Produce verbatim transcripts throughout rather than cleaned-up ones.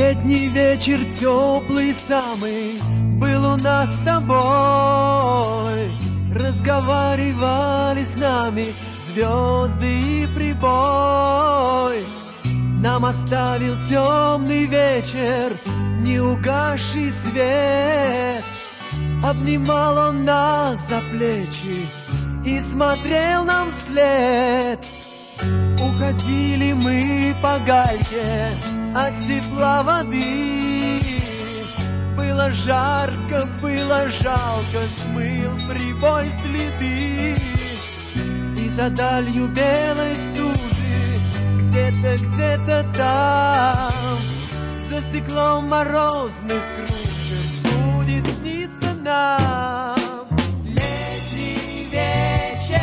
Летний вечер теплый самый был у нас с тобой. Разговаривали с нами звезды и прибой. Нам оставил темный вечер неугасший свет. Обнимал он нас за плечи и смотрел нам вслед. Уходили мы по гальке от тепла воды. Было жарко, было жалко, смыл прибой следы. И за далью белой стужи, где-то, где-то там, за стеклом морозных кружек будет сниться нам. Летний вечер,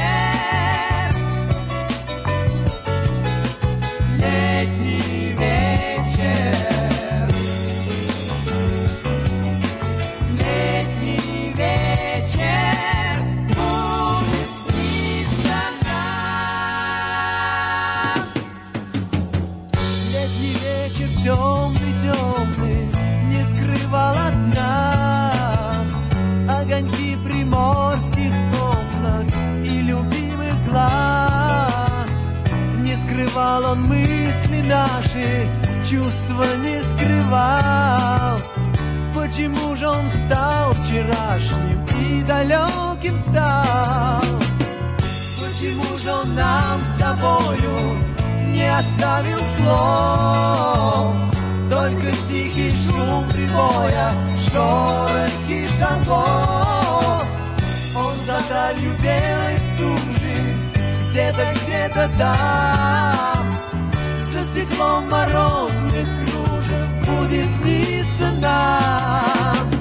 летний вечер, летний вечер будет сниться нам. Летний вечер темный, темный не скрывал от нас огоньки приморских комнат и любимых глаз. Не скрывал он мысли наши, чувства не скрывал. Почему же он стал вчерашним и далеким стал? Почему же он нам с тобою не оставил слов? Только тихий шум прибоя, шорохи шагов. Он за далью белой стужи, где-то, где-то там, за стеклом морозных кружев будет сниться нам.